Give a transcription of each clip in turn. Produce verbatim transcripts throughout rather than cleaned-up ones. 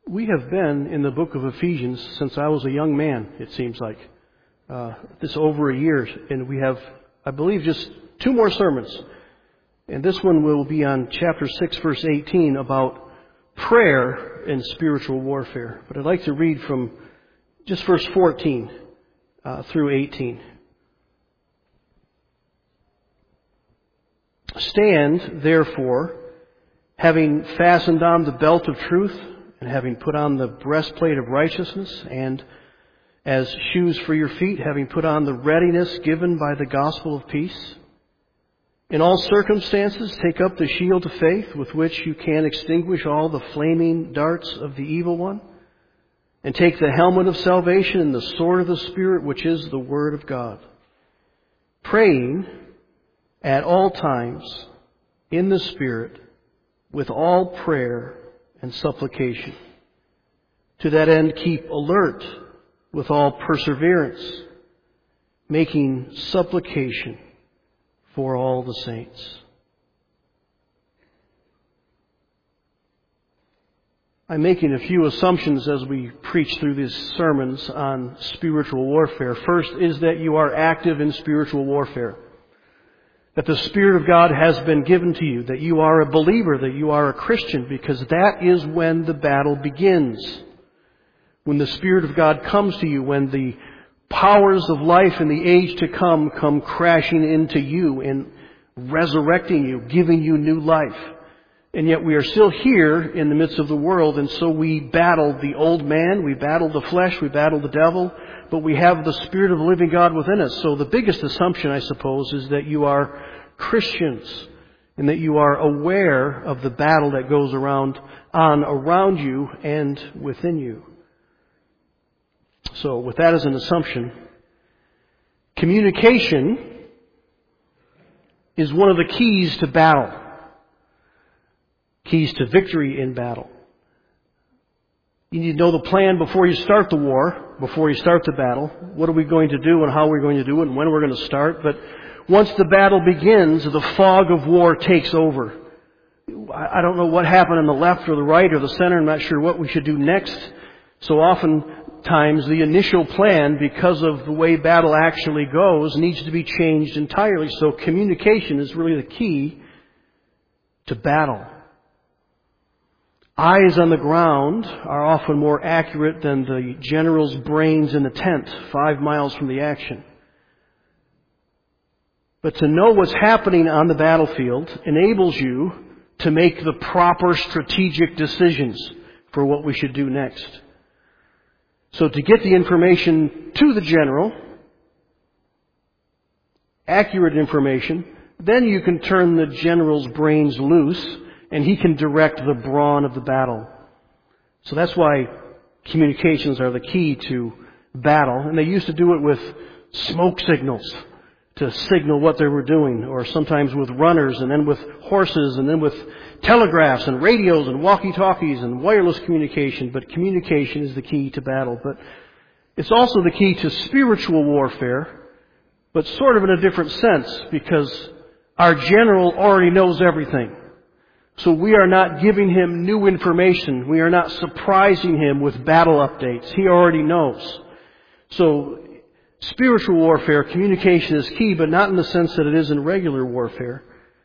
We have been in the book of Ephesians since I was a young man, it seems like. Uh, this over a year, and we have, I believe, just two more sermons. And this one will be on chapter six, verse eighteen, about prayer and spiritual warfare. But I'd like to read from just verse fourteen uh, through eighteen. Stand, therefore, having fastened on the belt of truth, and having put on the breastplate of righteousness, and as shoes for your feet, having put on the readiness given by the gospel of peace. In all circumstances, take up the shield of faith with which you can extinguish all the flaming darts of the evil one, and take the helmet of salvation and the sword of the Spirit, which is the Word of God, praying at all times in the Spirit with all prayer and supplication. To that end, keep alert with all perseverance, making supplication for all the saints. I'm making a few assumptions as we preach through these sermons on spiritual warfare. First is that you are active in spiritual warfare. That the Spirit of God has been given to you, that you are a believer, that you are a Christian, because that is when the battle begins. When the Spirit of God comes to you, when the powers of life in the age to come come crashing into you and resurrecting you, giving you new life. And yet we are still here in the midst of the world, and so we battle the old man, we battle the flesh, we battle the devil, but we have the Spirit of the living God within us. So the biggest assumption, I suppose, is that you are Christians and that you are aware of the battle that goes around on around you and within you. So with that as an assumption, communication is one of the keys to battle. Keys to victory in battle. You need to know the plan before you start the war, before you start the battle. What are we going to do and how are we going to do it and when we're going to start. But once the battle begins, the fog of war takes over. I don't know what happened on the left or the right or the center. I'm not sure what we should do next. So oftentimes the initial plan, because of the way battle actually goes, needs to be changed entirely. So communication is really the key to battle. Eyes on the ground are often more accurate than the general's brains in the tent, five miles from the action. But to know what's happening on the battlefield enables you to make the proper strategic decisions for what we should do next. So to get the information to the general, accurate information, then you can turn the general's brains loose and he can direct the brawn of the battle. So that's why communications are the key to battle. And they used to do it with smoke signals to signal what they were doing, or sometimes with runners, and then with horses, and then with telegraphs and radios and walkie-talkies and wireless communication. But communication is the key to battle. But it's also the key to spiritual warfare, but sort of in a different sense, because our general already knows everything. So we are not giving him new information. We are not surprising him with battle updates. He already knows. So spiritual warfare, communication is key, but not in the sense that it is in regular warfare.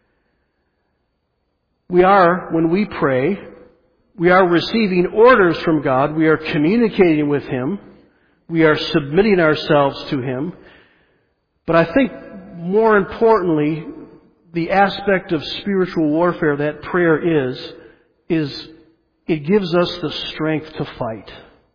We are, when we pray, we are receiving orders from God. We are communicating with Him. We are submitting ourselves to Him. But I think more importantly, the aspect of spiritual warfare that prayer is, is it gives us the strength to fight.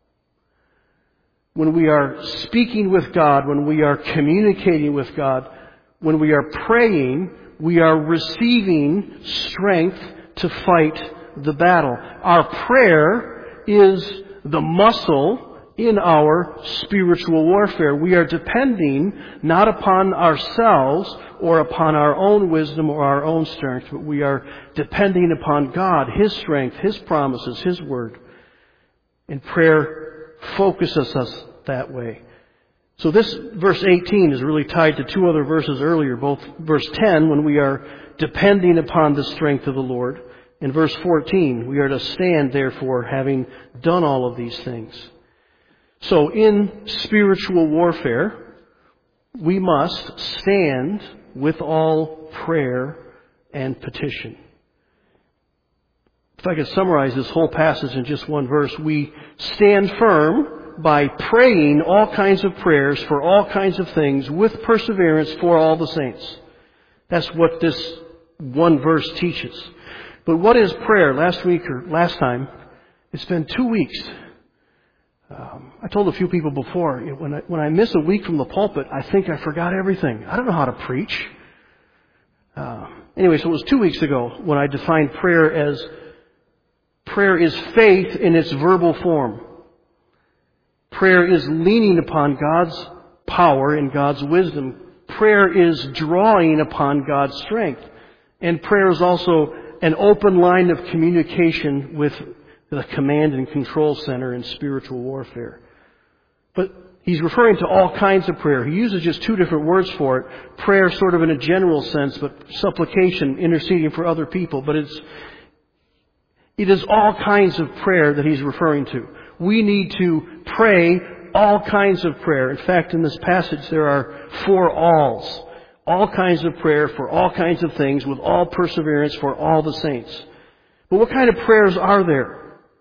When we are speaking with God, when we are communicating with God, when we are praying, we are receiving strength to fight the battle. Our prayer is the muscle in our spiritual warfare. We are depending not upon ourselves or upon our own wisdom or our own strength, but we are depending upon God, His strength, His promises, His word. And prayer focuses us that way. So this verse eighteen is really tied to two other verses earlier, both verse ten, when we are depending upon the strength of the Lord, In verse fourteen, we are to stand, therefore, having done all of these things. So in spiritual warfare, we must stand with all prayer and petition. If I could summarize this whole passage in just one verse, we stand firm by praying all kinds of prayers for all kinds of things with perseverance for all the saints. That's what this one verse teaches. But what is prayer? Last week or last time, it's been two weeks. Um, I told a few people before, you know, when I, when I miss a week from the pulpit, I think I forgot everything. I don't know how to preach. Uh, anyway, so it was two weeks ago when I defined prayer as prayer is faith in its verbal form. Prayer is leaning upon God's power and God's wisdom. Prayer is drawing upon God's strength. And prayer is also an open line of communication with the command and control center in spiritual warfare. But he's referring to all kinds of prayer. He uses just two different words for it. Prayer sort of in a general sense, but supplication, interceding for other people. But it's it is all kinds of prayer that he's referring to. We need to pray all kinds of prayer. In fact, in this passage there are four alls. All kinds of prayer for all kinds of things with all perseverance for all the saints. But what kind of prayers are there?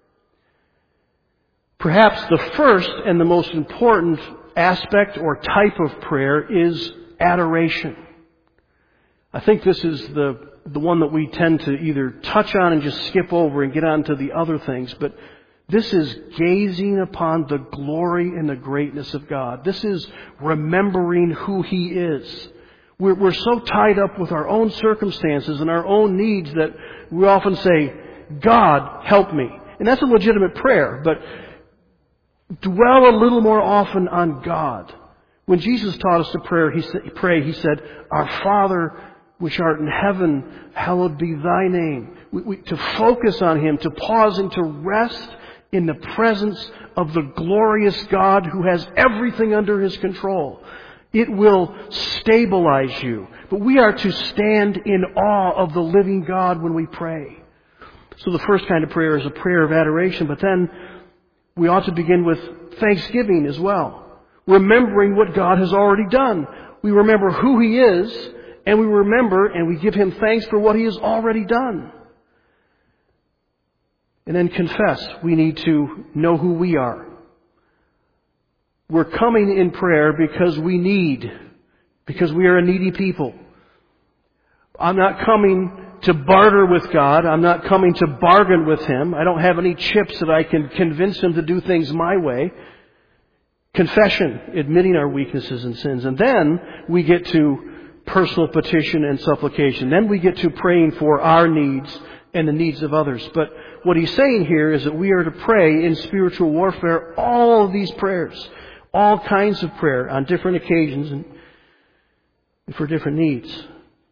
Perhaps the first and the most important aspect or type of prayer is adoration. I think this is the the one that we tend to either touch on and just skip over and get on to the other things. But this is gazing upon the glory and the greatness of God. This is remembering who He is. We're, we're so tied up with our own circumstances and our own needs that we often say, God, help me. And that's a legitimate prayer, but dwell a little more often on God. When Jesus taught us to pray, he said, pray, he said, Our Father which art in heaven, hallowed be thy name. We, we, to focus on Him, to pause and to rest in the presence of the glorious God who has everything under His control. It will stabilize you. But we are to stand in awe of the living God when we pray. So the first kind of prayer is a prayer of adoration, but then we ought to begin with thanksgiving as well. Remembering what God has already done. We remember who He is, and we remember and we give Him thanks for what He has already done. And then confess. We need to know who we are. We're coming in prayer because we need, because we are a needy people. I'm not coming to barter with God. I'm not coming to bargain with Him. I don't have any chips that I can convince Him to do things my way. Confession, admitting our weaknesses and sins. And then we get to personal petition and supplication. Then we get to praying for our needs and the needs of others. But what he's saying here is that we are to pray in spiritual warfare all of these prayers. All kinds of prayer on different occasions and for different needs.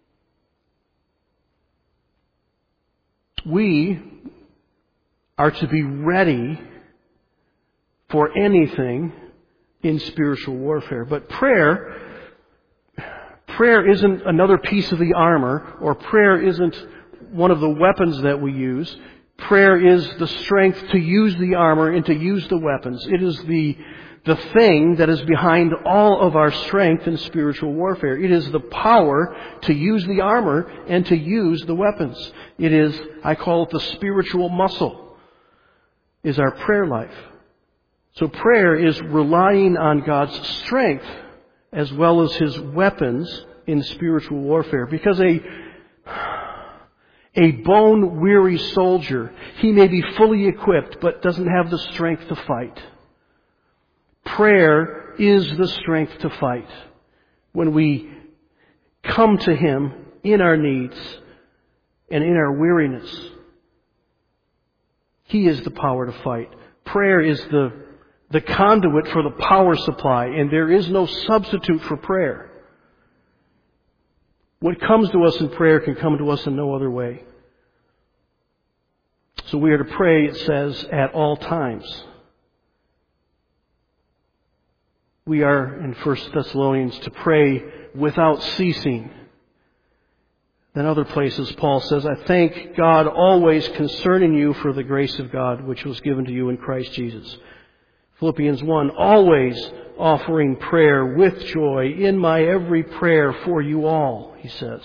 We are to be ready for anything in spiritual warfare. But prayer, prayer isn't another piece of the armor, or prayer isn't one of the weapons that we use. Prayer is the strength to use the armor and to use the weapons. It is the the thing that is behind all of our strength in spiritual warfare. It is the power to use the armor and to use the weapons. It is, I call it the spiritual muscle, is our prayer life. So prayer is relying on God's strength as well as His weapons in spiritual warfare. Because a a bone-weary soldier, he may be fully equipped but doesn't have the strength to fight. Prayer is the strength to fight. When we come to Him in our needs and in our weariness, He is the power to fight. Prayer is the, the conduit for the power supply, and there is no substitute for prayer. What comes to us in prayer can come to us in no other way. So we are to pray, it says, at all times. We are, in First Thessalonians, to pray without ceasing. In other places, Paul says, I thank God always concerning you for the grace of God which was given to you in Christ Jesus. Philippians one, always offering prayer with joy in my every prayer for you all, he says.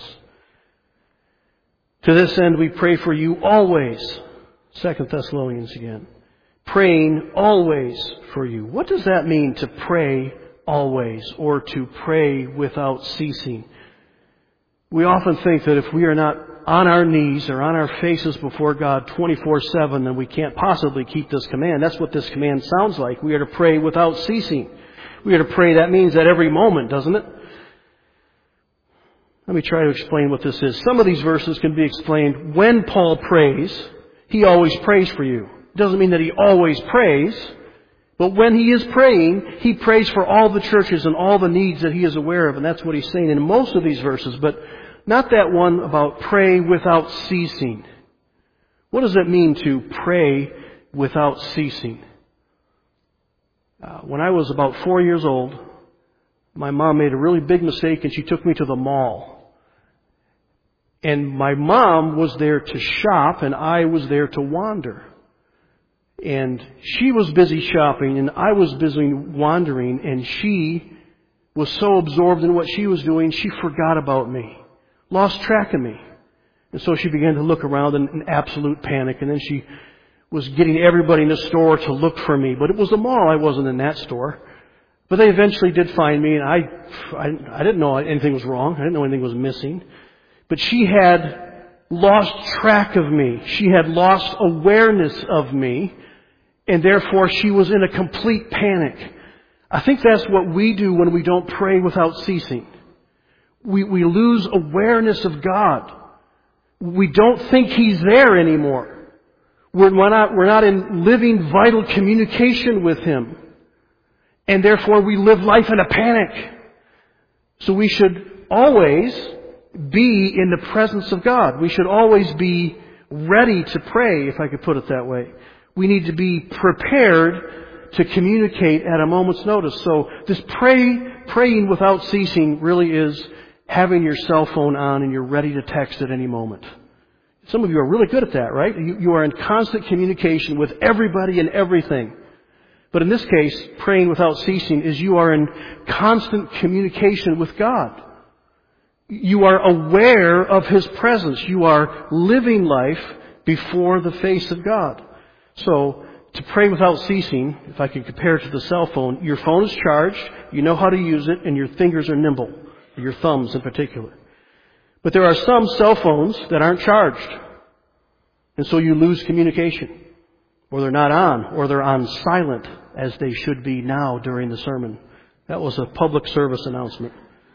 To this end we pray for you always. Second Thessalonians again. Praying always for you. What does that mean, to pray always, or to pray without ceasing? We often think that if we are not on our knees or on our faces before God twenty-four seven, then we can't possibly keep this command. That's what this command sounds like. We are to pray without ceasing. We are to pray, that means at every moment, doesn't it? Let me try to explain what this is. Some of these verses can be explained. When Paul prays, he always prays for you. It doesn't mean that he always prays, but when he is praying, he prays for all the churches and all the needs that he is aware of, and that's what he's saying in most of these verses. But not that one about pray without ceasing. What does it mean to pray without ceasing? Uh, when I was about four years old, my mom made a really big mistake and she took me to the mall. And my mom was there to shop and I was there to wander. And she was busy shopping and I was busy wandering, and she was so absorbed in what she was doing, she forgot about me. Lost track of me. And so she began to look around in, in absolute panic, and then she was getting everybody in the store to look for me. But it was a mall. I wasn't in that store. But they eventually did find me, and I, I, I didn't know anything was wrong. I didn't know anything was missing. But she had lost track of me. She had lost awareness of me, and therefore she was in a complete panic. I think that's what we do when we don't pray without ceasing. We, we lose awareness of God. We don't think He's there anymore. We're not, we're not in living, vital communication with Him. And therefore we live life in a panic. So we should always be in the presence of God. We should always be ready to pray, if I could put it that way. We need to be prepared to communicate at a moment's notice. So this pray, praying without ceasing really is having your cell phone on and you're ready to text at any moment. Some of you are really good at that, right? You, you are in constant communication with everybody and everything. But in this case, praying without ceasing is you are in constant communication with God. You are aware of His presence. You are living life before the face of God. So, to pray without ceasing, if I could compare it to the cell phone, your phone is charged, you know how to use it, and your fingers are nimble. Your thumbs in particular. But there are some cell phones that aren't charged. And so you lose communication. Or they're not on. Or they're on silent, as they should be now during the sermon. That was a public service announcement.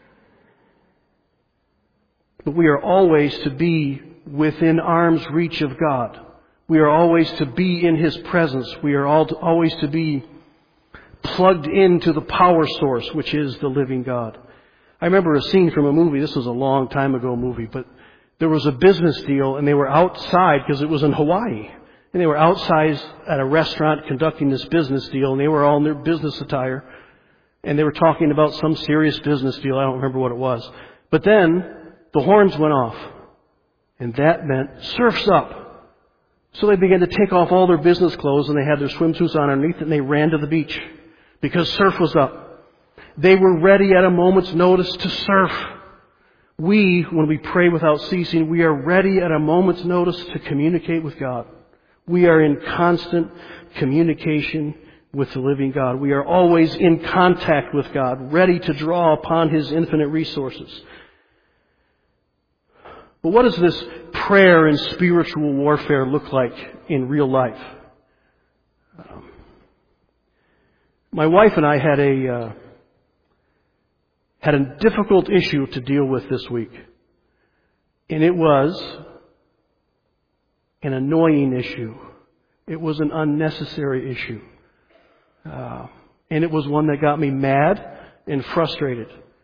But we are always to be within arm's reach of God. We are always to be in His presence. We are all to, always to be plugged into the power source, which is the living God. I remember a scene from a movie. This was a long time ago movie, but there was a business deal and they were outside because it was in Hawaii. And they were outside at a restaurant conducting this business deal, and they were all in their business attire. And they were talking about some serious business deal. I don't remember what it was. But then the horns went off. And that meant surf's up. So they began to take off all their business clothes and they had their swimsuits on underneath and they ran to the beach because surf was up. They were ready at a moment's notice to surf. We, when we pray without ceasing, we are ready at a moment's notice to communicate with God. We are in constant communication with the living God. We are always in contact with God, ready to draw upon His infinite resources. But what does this prayer and spiritual warfare look like in real life? Um, my wife and I had a uh, had a difficult issue to deal with this week. And it was an annoying issue. It was an unnecessary issue. Uh, and it was one that got me mad and frustrated.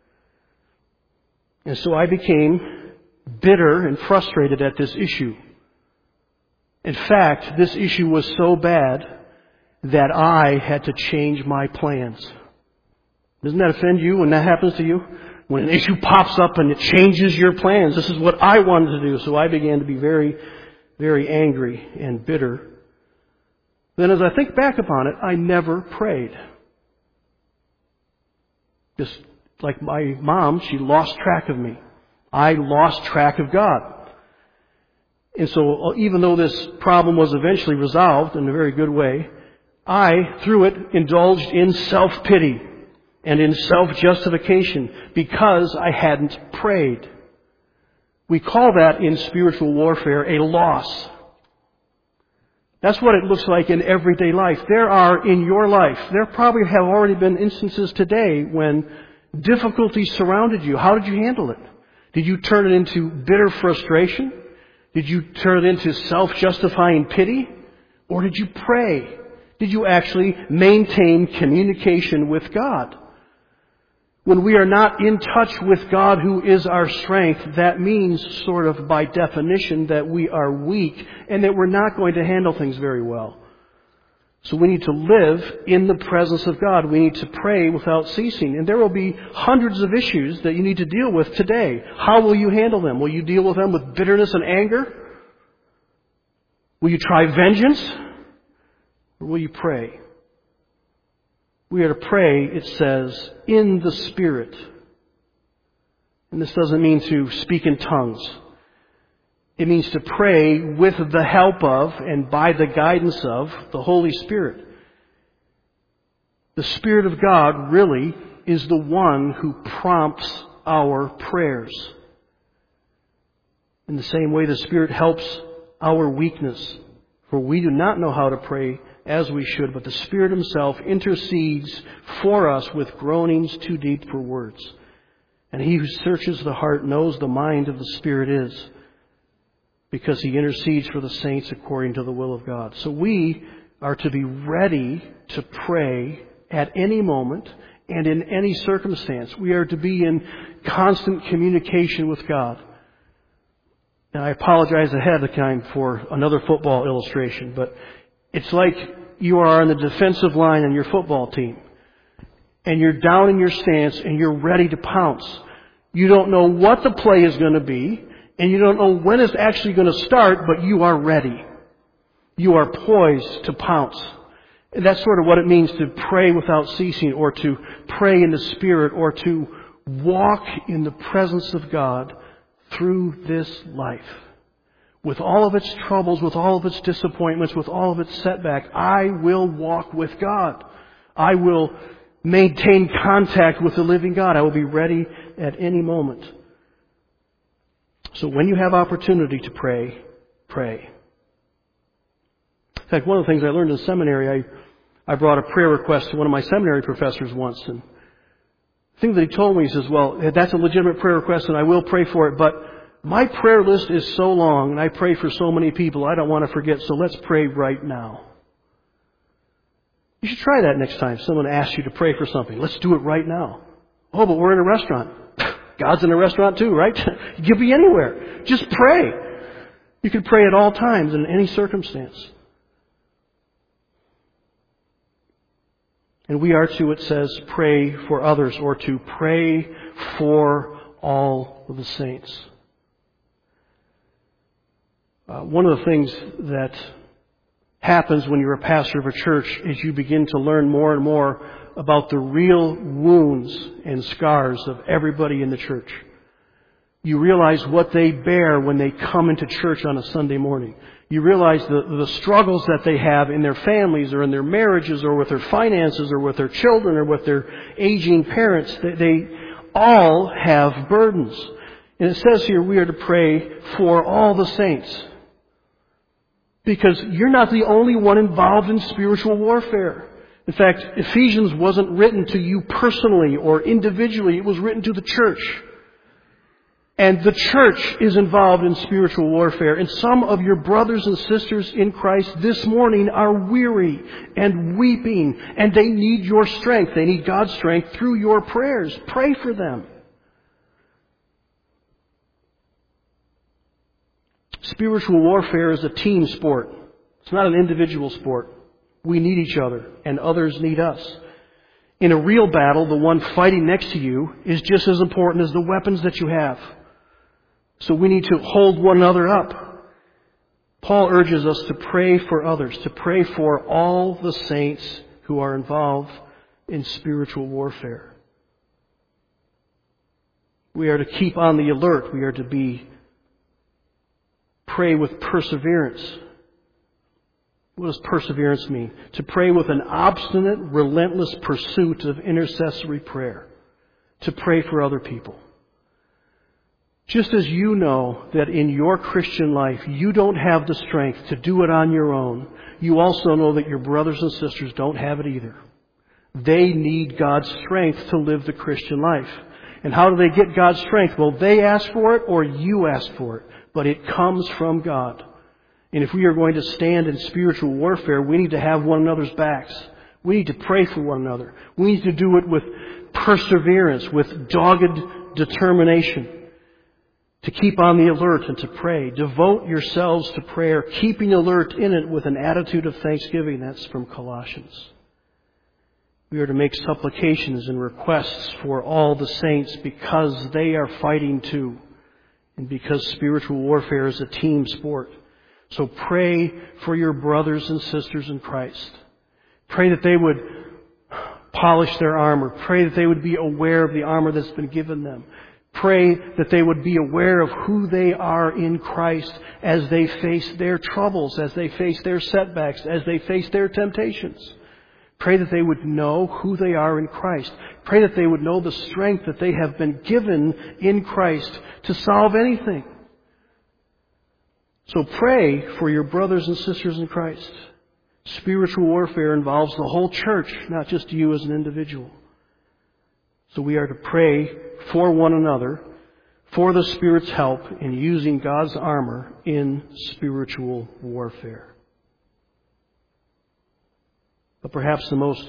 And so I became bitter and frustrated at this issue. In fact, this issue was so bad that I had to change my plans. Doesn't that offend you when that happens to you? when an issue pops up and it changes your plans. This is what I wanted to do. So I began to be very, very angry and bitter. Then as I think back upon it, I never prayed. Just like my mom, she lost track of me. I lost track of God. And so even though this problem was eventually resolved in a very good way, I, through it, indulged in self-pity and in self-justification because I hadn't prayed. We call that in spiritual warfare a loss. That's what it looks like in everyday life. There are in your life, there probably have already been instances today when difficulties surrounded you. How did you handle it? Did you turn it into bitter frustration? Did you turn it into self-justifying pity? Or did you pray? Did you actually maintain communication with God? When we are not in touch with God who is our strength, that means sort of by definition that we are weak and that we're not going to handle things very well. So we need to live in the presence of God. We need to pray without ceasing. And there will be hundreds of issues that you need to deal with today. How will you handle them? Will you deal with them with bitterness and anger? Will you try vengeance? Or will you pray? We are to pray, it says, in the Spirit. And this doesn't mean to speak in tongues. It means to pray with the help of and by the guidance of the Holy Spirit. The Spirit of God really is the one who prompts our prayers. In the same way, the Spirit helps our weakness. For we do not know how to pray as we should, but the Spirit Himself intercedes for us with groanings too deep for words. And He who searches the heart knows the mind of the Spirit is, because He intercedes for the saints according to the will of God. So we are to be ready to pray at any moment and in any circumstance. We are to be in constant communication with God. Now, I apologize ahead of time for another football illustration, but it's like you are on the defensive line on your football team, and you're down in your stance and you're ready to pounce. You don't know what the play is going to be, and you don't know when it's actually going to start, but you are ready. You are poised to pounce. And that's sort of what it means to pray without ceasing, or to pray in the Spirit, or to walk in the presence of God through this life. With all of its troubles, with all of its disappointments, with all of its setbacks, I will walk with God. I will maintain contact with the living God. I will be ready at any moment. So when you have opportunity to pray, pray. In fact, one of the things I learned in seminary, I, I brought a prayer request to one of my seminary professors once. And the thing that he told me, he says, well, that's a legitimate prayer request and I will pray for it, but my prayer list is so long and I pray for so many people, I don't want to forget, so let's pray right now. You should try that next time someone asks you to pray for something. Let's do it right now. Oh, but we're in a restaurant. God's in a restaurant too, right? You could be anywhere. Just pray. You can pray at all times in any circumstance. And we are to, it says, pray for others, or to pray for all of the saints. Uh, one of the things that happens when you're a pastor of a church is you begin to learn more and more about the real wounds and scars of everybody in the church. You realize what they bear when they come into church on a Sunday morning. You realize the, the struggles that they have in their families, or in their marriages, or with their finances, or with their children, or with their aging parents. They, they all have burdens. And it says here we are to pray for all the saints. Because you're not the only one involved in spiritual warfare. In fact, Ephesians wasn't written to you personally or individually. It was written to the church. And the church is involved in spiritual warfare. And some of your brothers and sisters in Christ this morning are weary and weeping. And they need your strength. They need God's strength through your prayers. Pray for them. Spiritual warfare is a team sport. It's not an individual sport. We need each other, and others need us. In a real battle, the one fighting next to you is just as important as the weapons that you have. So we need to hold one another up. Paul urges us to pray for others, to pray for all the saints who are involved in spiritual warfare. We are to keep on the alert. We are to be pray with perseverance. What does perseverance mean? To pray with an obstinate, relentless pursuit of intercessory prayer. To pray for other people. Just as you know that in your Christian life you don't have the strength to do it on your own, you also know that your brothers and sisters don't have it either. They need God's strength to live the Christian life. And how do they get God's strength? Well, they ask for it or you ask for it. But it comes from God. And if we are going to stand in spiritual warfare, we need to have one another's backs. We need to pray for one another. We need to do it with perseverance, with dogged determination. To keep on the alert and to pray. Devote yourselves to prayer, keeping alert in it with an attitude of thanksgiving. That's from Colossians. We are to make supplications and requests for all the saints because they are fighting too. And because spiritual warfare is a team sport. So pray for your brothers and sisters in Christ. Pray that they would polish their armor. Pray that they would be aware of the armor that's been given them. Pray that they would be aware of who they are in Christ as they face their troubles, as they face their setbacks, as they face their temptations. Pray that they would know who they are in Christ. Pray that they would know the strength that they have been given in Christ to solve anything. So pray for your brothers and sisters in Christ. Spiritual warfare involves the whole church, not just you as an individual. So we are to pray for one another, for the Spirit's help in using God's armor in spiritual warfare. But perhaps the most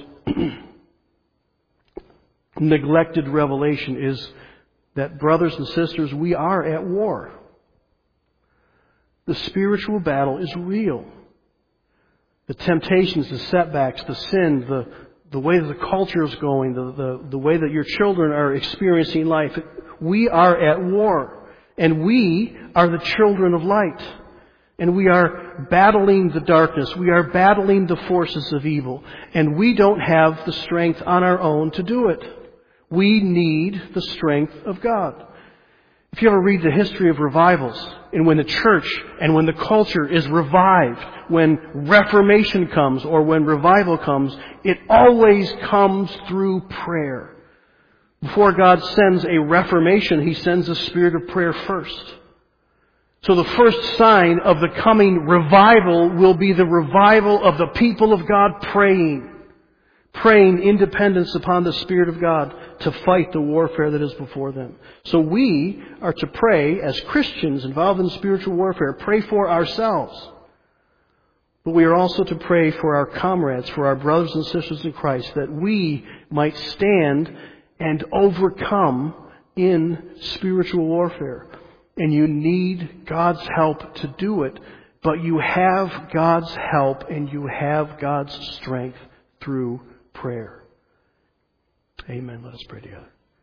neglected revelation is that, brothers and sisters, we are at war. The spiritual battle is real. The temptations, the setbacks, the sin, the, the way that the culture is going, the, the, the way that your children are experiencing life, we are at war. And we are the children of light. And we are battling the darkness. We are battling the forces of evil. And we don't have the strength on our own to do it. We need the strength of God. If you ever read the history of revivals, and when the church and when the culture is revived, when Reformation comes or when revival comes, it always comes through prayer. Before God sends a reformation, He sends a spirit of prayer first. So the first sign of the coming revival will be the revival of the people of God praying. Praying independence upon the Spirit of God to fight the warfare that is before them. So we are to pray as Christians involved in spiritual warfare, pray for ourselves. But we are also to pray for our comrades, for our brothers and sisters in Christ, that we might stand and overcome in spiritual warfare. And you need God's help to do it, but you have God's help and you have God's strength through prayer. Amen. Let us pray together.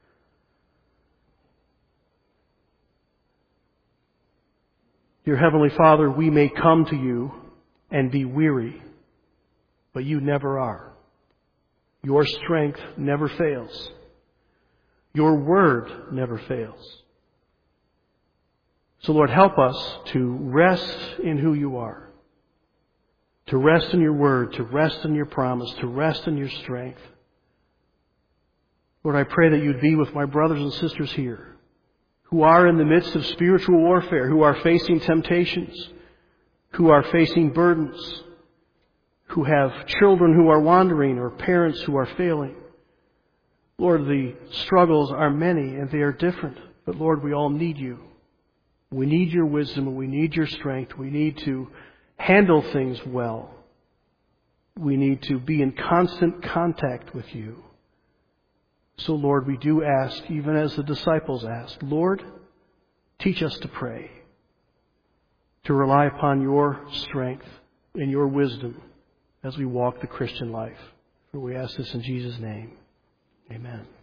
Dear Heavenly Father, we may come to you and be weary, but you never are. Your strength never fails. Your word never fails. So Lord, help us to rest in who you are, to rest in your word, to rest in your promise, to rest in your strength. Lord, I pray that you'd be with my brothers and sisters here who are in the midst of spiritual warfare, who are facing temptations, who are facing burdens, who have children who are wandering or parents who are failing. Lord, the struggles are many and they are different, but Lord, we all need you. We need your wisdom and we need your strength. We need to handle things well. We need to be in constant contact with you. So Lord, we do ask, even as the disciples asked, Lord, teach us to pray, to rely upon your strength and your wisdom as we walk the Christian life. For we ask this in Jesus' name. Amen.